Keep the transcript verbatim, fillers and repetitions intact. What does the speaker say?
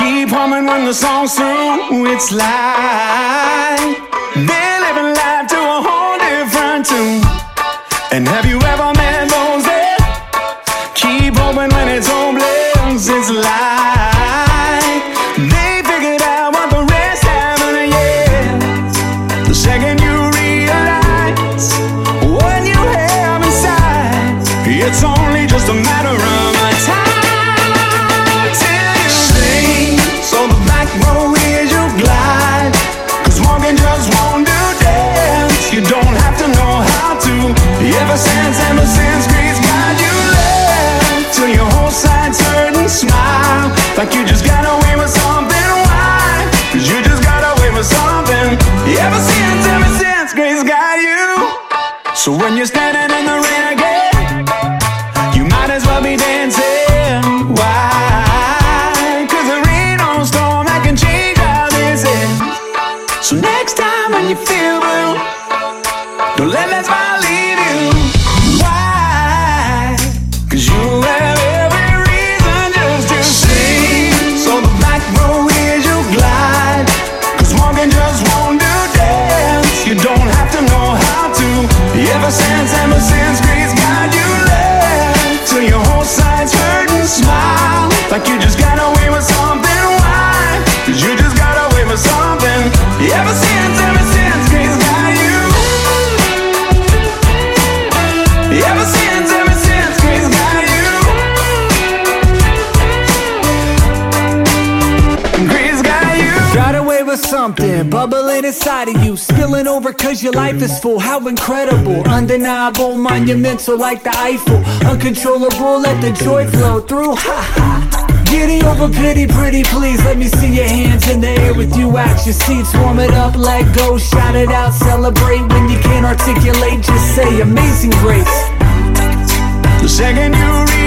Keep humming when the song's through. It's like they're living life to a whole different tune. And have you ever met those that keep hoping when it's hopeless? It's like they figured out what the rest haven't yet. The second you realize what you have inside, it's only just a matter of time. Ever since, ever since grace got you left, till your whole side's hurt and smile like you just got away with something. Why? Cause you just got away with something. Ever since, ever since grace got you. So when you're standing in the rain again, you might as well be dancing. Why? Cause there ain't no storm that can change how this is. So next time when you feel blue, don't let that smile leave you. Why? Cause you have every reason just to sing. So the back row is your glide, cause walking just won't do dance. You don't have to know how to. Ever since, ever since grace got you left, till your whole side's hurt and smile like you just got away with something. Why? Cause you just got away with something. Ever since, ever since grace got you. Ever since, ever since grace got you. Grace got you. Got away with something, bubbling inside of you, spilling over cause your life is full. How incredible, undeniable, monumental like the Eiffel. Uncontrollable, let the joy flow through. Ha ha. Giddy over pity, pretty please. Let me see your hands in the air with you at your seats. Warm it up, let go, shout it out, celebrate. When you can't articulate, just say amazing grace. The second you realize